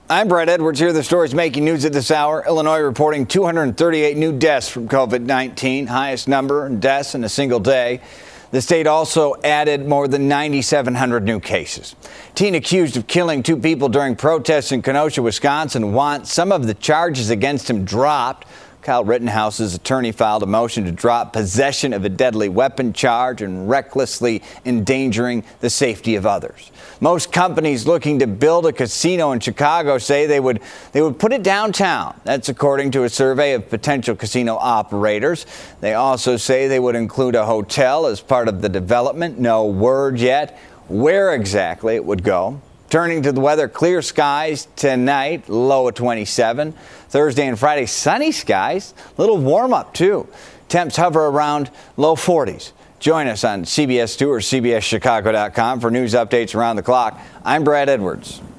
I'm Brad Edwards. Here are the stories making news at this hour. Illinois reporting 238 new deaths from COVID-19, highest number of deaths in a single day. The state also added more than 9,700 new cases. Teen accused of killing 2 people during protests in Kenosha, Wisconsin, wants some of the charges against him dropped. Kyle Rittenhouse's attorney filed a motion to drop possession of a deadly weapon charge and recklessly endangering the safety of others. Most companies looking to build a casino in Chicago say they would put it downtown. That's according to a survey of potential casino operators. They also say they would include a hotel as part of the development. No word yet where exactly it would go. Turning to the weather, clear skies tonight, low of 27. Thursday and Friday, sunny skies, a little warm up too. Temps hover around low 40s. Join us on CBS 2 or CBSChicago.com for news updates around the clock. I'm Brad Edwards.